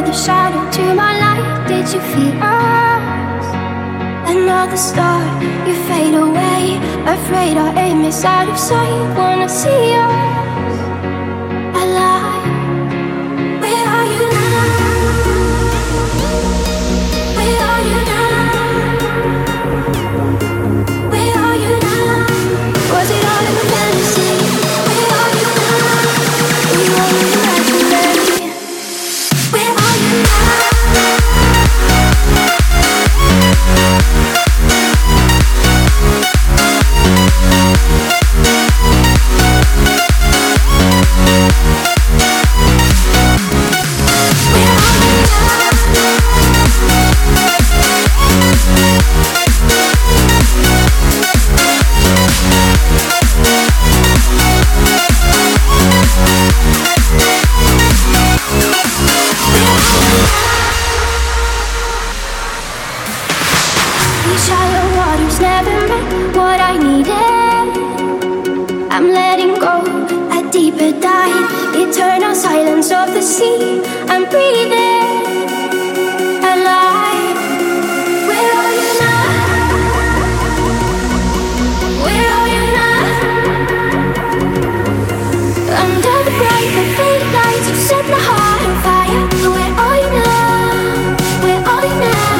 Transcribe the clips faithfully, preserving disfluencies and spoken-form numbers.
another shadow to my light. Did you feel us? Another star, you fade away. Afraid our aim is out of sight. Wanna see us alive. Where are you now? Where are you now? Where are you now? Was it all in a fantasy? Where are you now? We were imaginary. Where are you now? Silence of the sea, I'm breathing alive. Where are you now? Where are you now? Under the bright but fading lights, you set my heart on fire. Where are you now? Where are you now?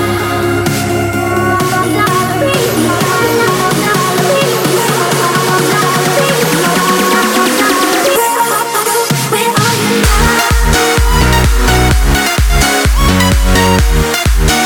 Where are you now?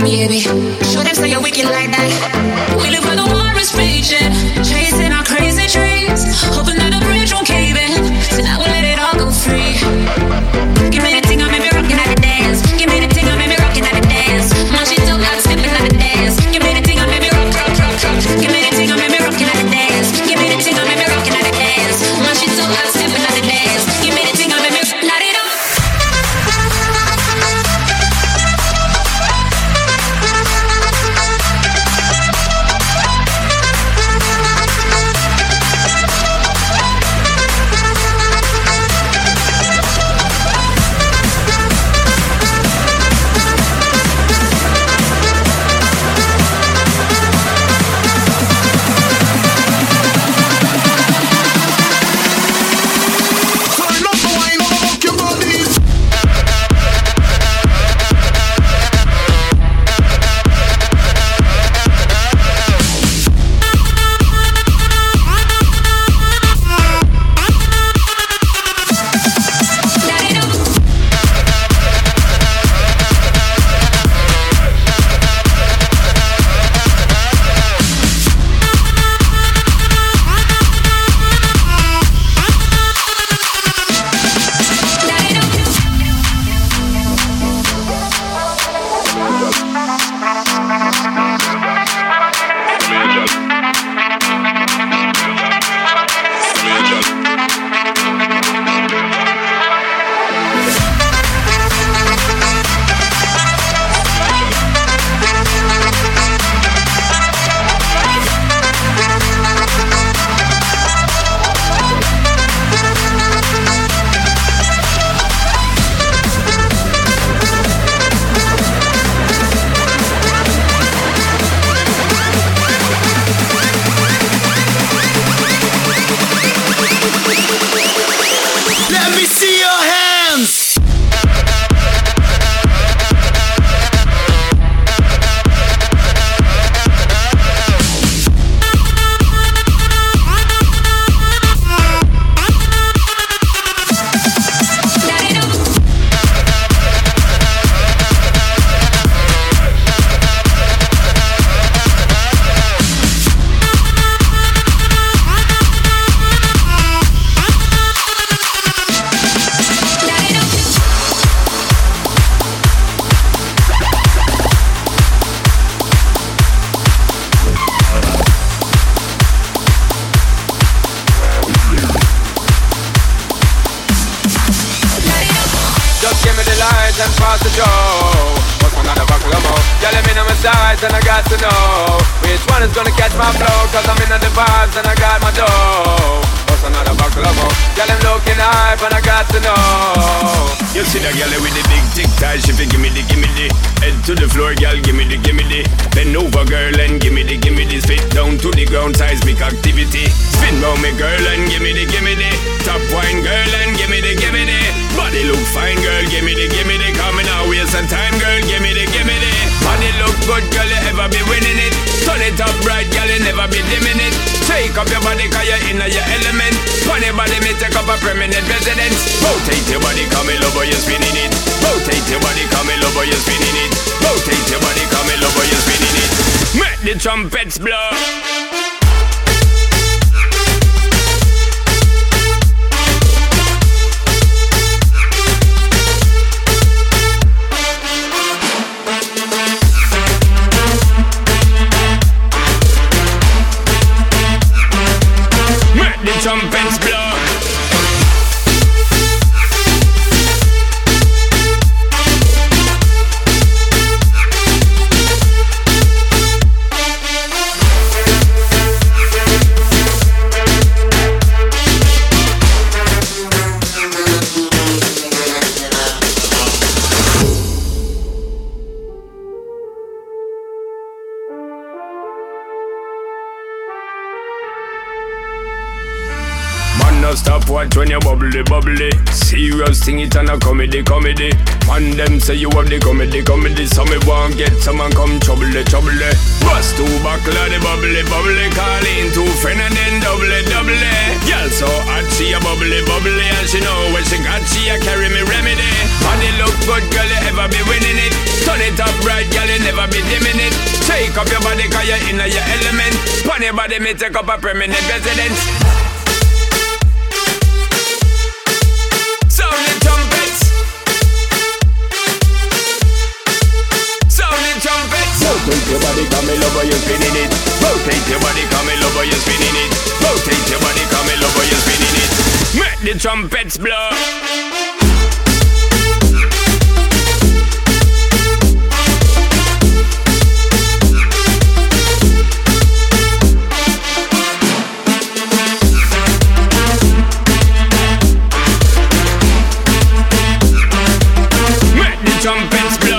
baby. Show them say you're wicked like that. We live where the war is raging, chasing our crazy dreams, hoping that the bridge won't cave in. Tonight we'll let it all go free. Give me the thing, I made me rockin' at the dance. Give me the thing, I made me rockin' at the dance. Munch it up, I'm stepping at the dance. Give me the thing, I made me rock, rock, rock, rock. Give me the thing, I made me rockin' at the dance. Give me the thing, I made me rockin' at the dance. Munch it up, I'm stepping at the dance. Give me the thing, I made me light it up. Trumpets blow. Make the trumpets blow. Stop watch when you bubbly bubbly. Serious thing it and a comedy comedy. Man them say you have the comedy comedy. So me want get someone come trouble trouble. Bust two buckle of the bubbly bubbly. Call in two friend and then double double. Girl so hot she a bubbly bubbly. And she know when she got she a carry me remedy. Body look good girl you ever be winning it. Turn it it up bright, girl, you never be dimming it. Shake up your body, cause you're in your element. Pon your body, me take up a permanent residence. Sound the trumpets. Sound the trumpets. Rotate your body, come me love, you're spinning it. Rotate your body, come me love, you're spinning it. Rotate your body, come me love, you're spinning it. Make the trumpets blow. Trumpets blow.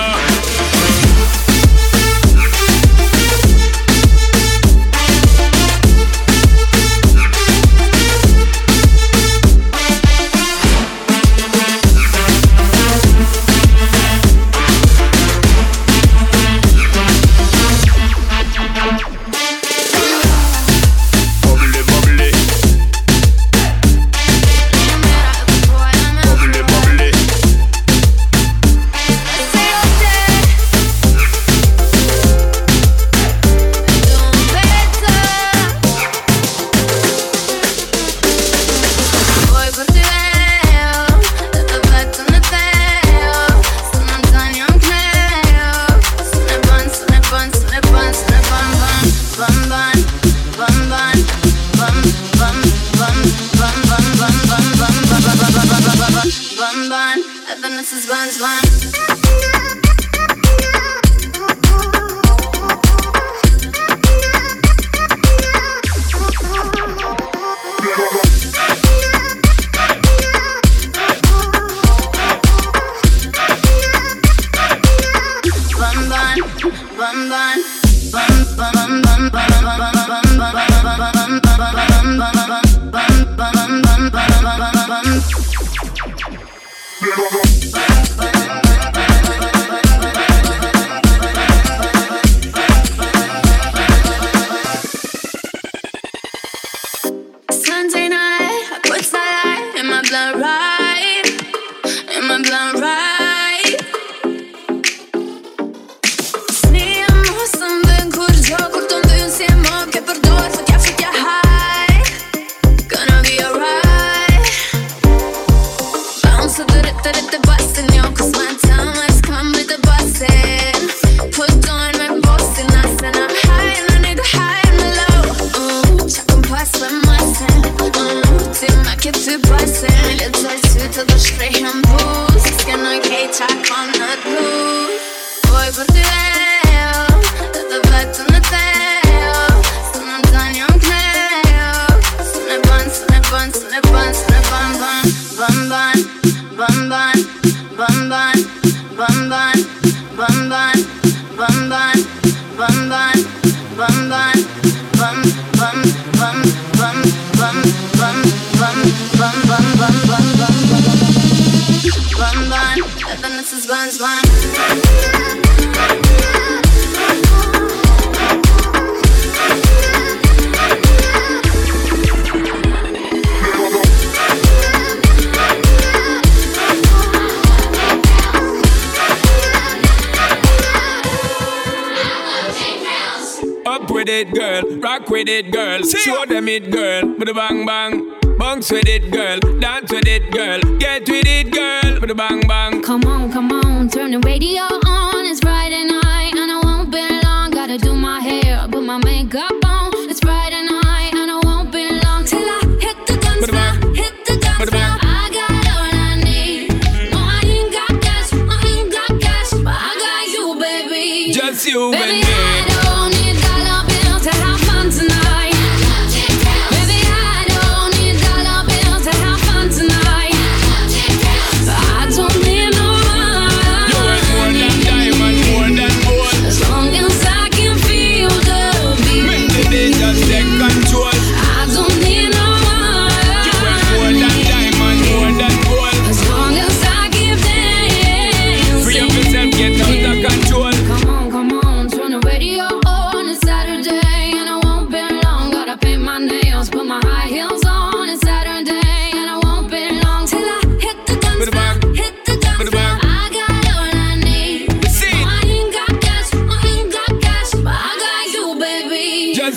With it, girl, rock with it, girl. Show them it, girl, with a bang bang. Bounce with it, girl, dance with it, girl. Get with it, girl, with a bang bang. Come on, come on, turn the radio on. It's Friday night and I won't be long. Gotta do my hair, put my makeup on. It's Friday night and I won't be long till I hit the dance floor, hit the dance floor. I got all I need. No, I ain't got cash, I ain't got cash, but I got you, baby. Just you, baby. baby. I don't need dollar bills to have fun tonight. Baby, I don't need dollar bills to have fun tonight. I don't need no money. You worth more than diamond, more than gold. As long as I can feel the beat. Make the day just take control. I don't need no money. You worth more than diamond, more than gold. As long as I keep dancing. Free up yourself, get out of control. Come on, come on, turn the radio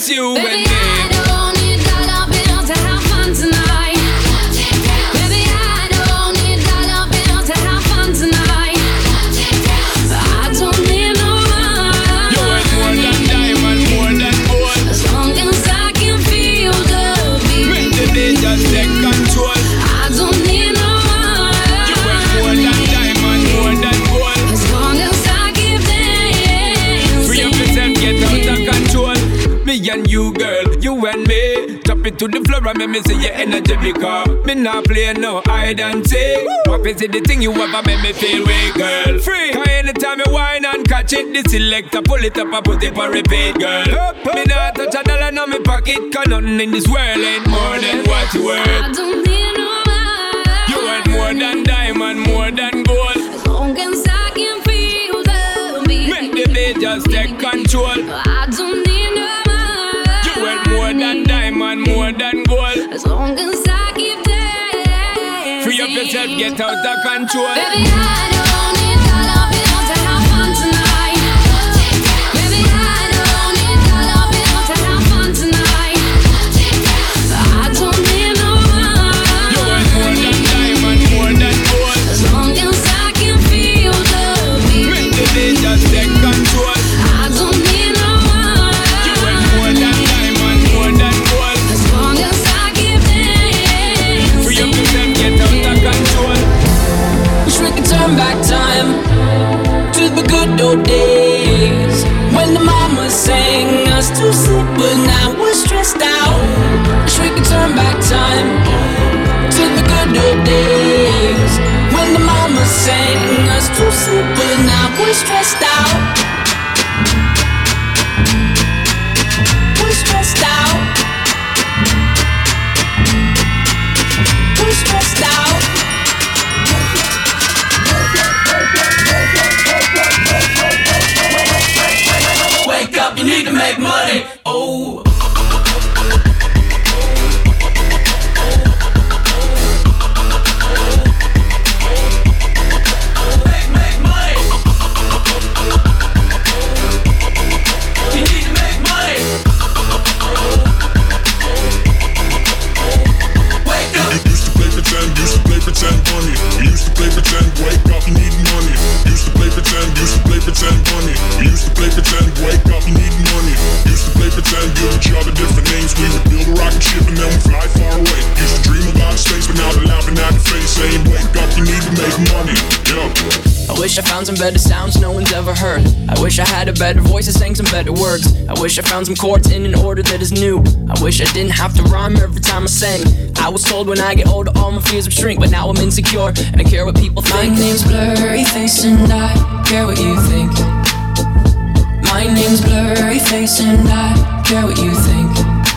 just you Baby, and me. I don't need dollar bills to have fun tonight. Baby, I don't need dollar bills to have fun tonight. I don't need no money. You want more than diamond, more than gold. As long as I can feel the beat. Make the day just take control. I don't need no money. You want more than diamond, more than gold. As long as I keep dancing. Free up yourself, get out of control. Me and you, girl, you and me. Drop it to the floor and make me see your energy because me not play no hide and seek. What is it the thing you ever make me feel weak, girl? Free. Cause anytime you whine and catch it, the selector pull it up and put it on repeat, girl. Me not touch a dollar in my pocket, cause nothing in this world ain't more than what you worth. I don't need no money. You want more than diamond, more than gold. As long as I can feel the beat. Make the beat just take control. I don't need no money. You want more than diamond, more than gold. As long as I keep dancing. Free up yourself, get out of control. Baby, I don't need dollar bills to have fun tonight. Baby, I don't need dollar bills to have fun tonight. I don't need no money. You want more than diamond, more than gold. As long as I can feel the beat. Make the day just take control. I don't need no money. You want more than diamond, more than gold. As long as I keep dancing. Free up yourself, get out of control. Wish we could turn back time to the good old days when the mama sang us to sleep, but now we're stressed out. Wish we could turn back time to the good old days when the mama sang us to sleep, but now we're stressed out. We're stressed out. We're stressed out. Wake up, you need to make money. Oh. Make, make money. You need to make money. Wake up. You used to play pretend, used to play pretend money. We used to play pretend, wake up, you need money. Used to play pretend, used to play pretend money. We used to play pretend, wake up, you need money. Used to play pretend, give each other different names. We would build a rocket ship and then we fly far away. Used to dream about space, but now they're laughing at the face, saying, wake up, you need to make money. Yeah. I wish I found some better sounds no one's ever heard. I wish I had a better voice and sang some better words. I wish I found some chords in an order that is new. I wish I didn't have to rhyme every time I sang. I was told when I get older all my fears would shrink, but now I'm insecure and I care what people think. My name's Blurry Face and I care what you think. My name's Blurry Face and I care what you think.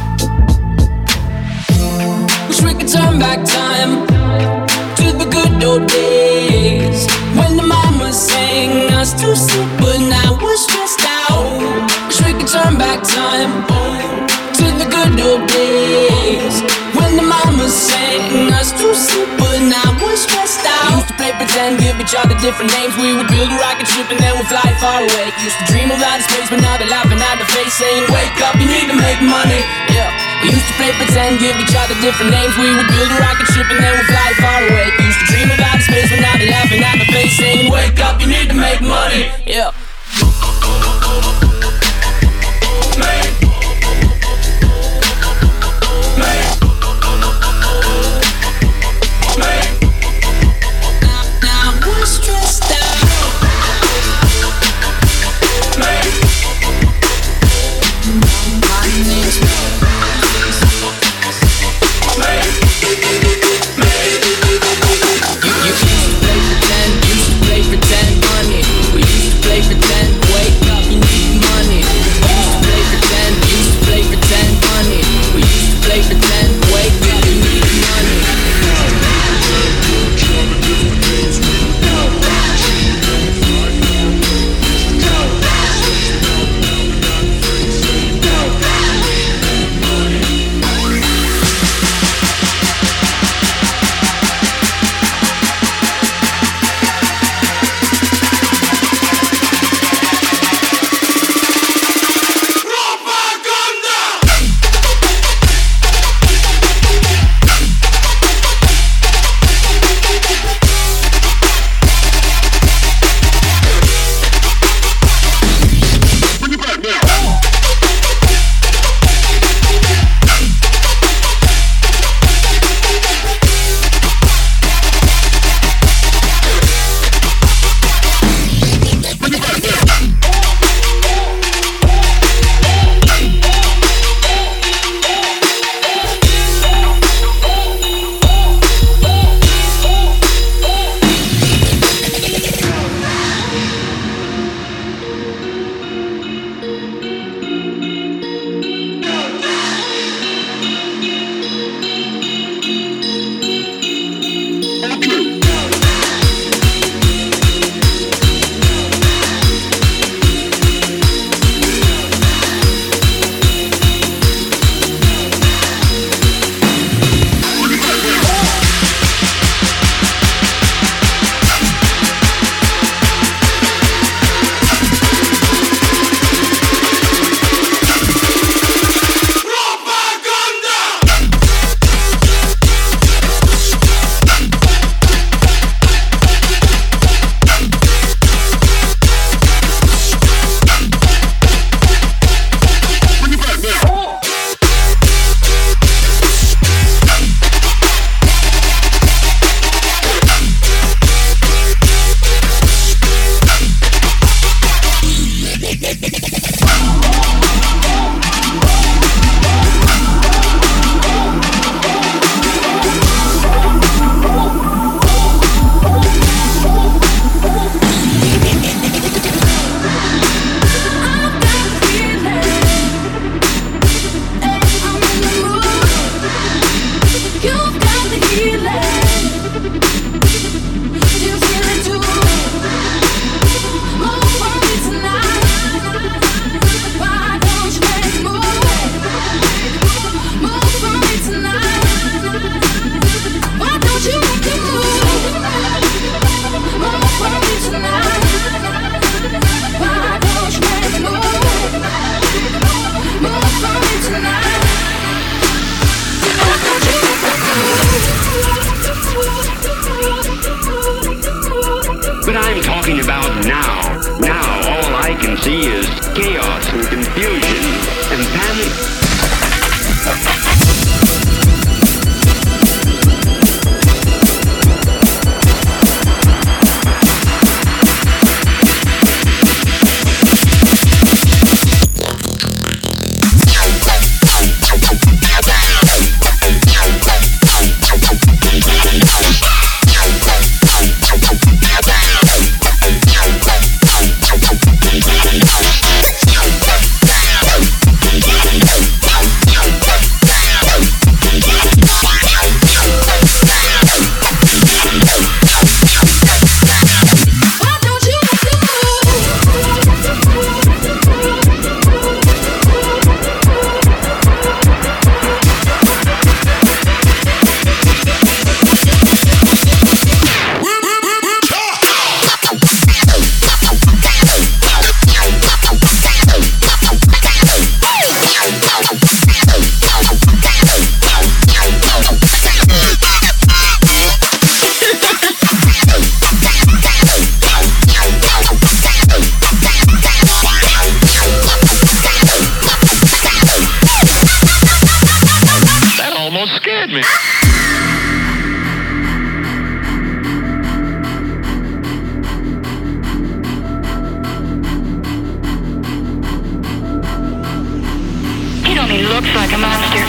Wish we could turn back time to the good old days when the mama sang us to sleep, but now we're stressed out. Wish we could turn back time to the good old days when the mama sang us to sleep, but now we're stressed out. Used to play pretend, give each other different names. We would build a rocket ship and then we'd fly far away. Used to dream of outer space, but now they're laughing at the face, saying, wake up, you need to make money. Yeah. We used to play pretend, give each other different names. We would build a rocket ship and then we'd fly far away. Used to dream of outer space, but now they're laughing at the face, saying, wake up, you need to make money. Yeah. Make. Make. Make. Now, now we're stressed out. Make. My name's You, you used to play pretend, used to play pretend money. We used to play pretend. But I'm talking about now. Now all I can see is chaos and confusion and panic. Scared me. He only looks like a monster.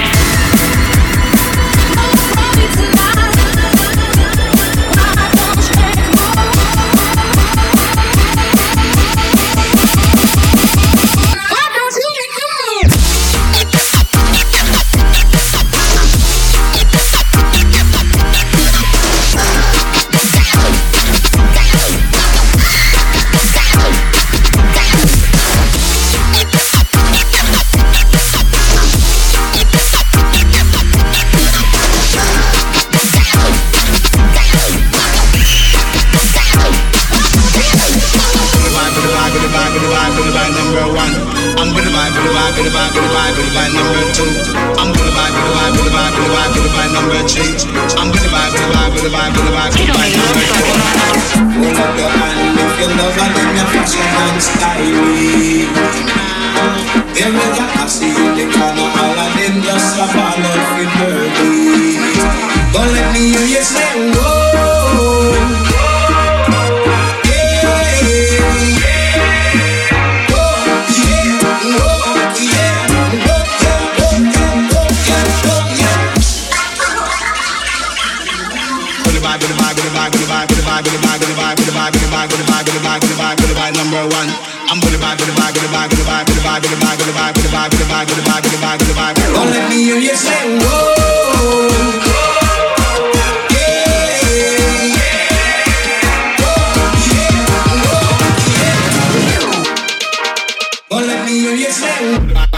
Don't let me hear you say whoa. Don't let me hear you say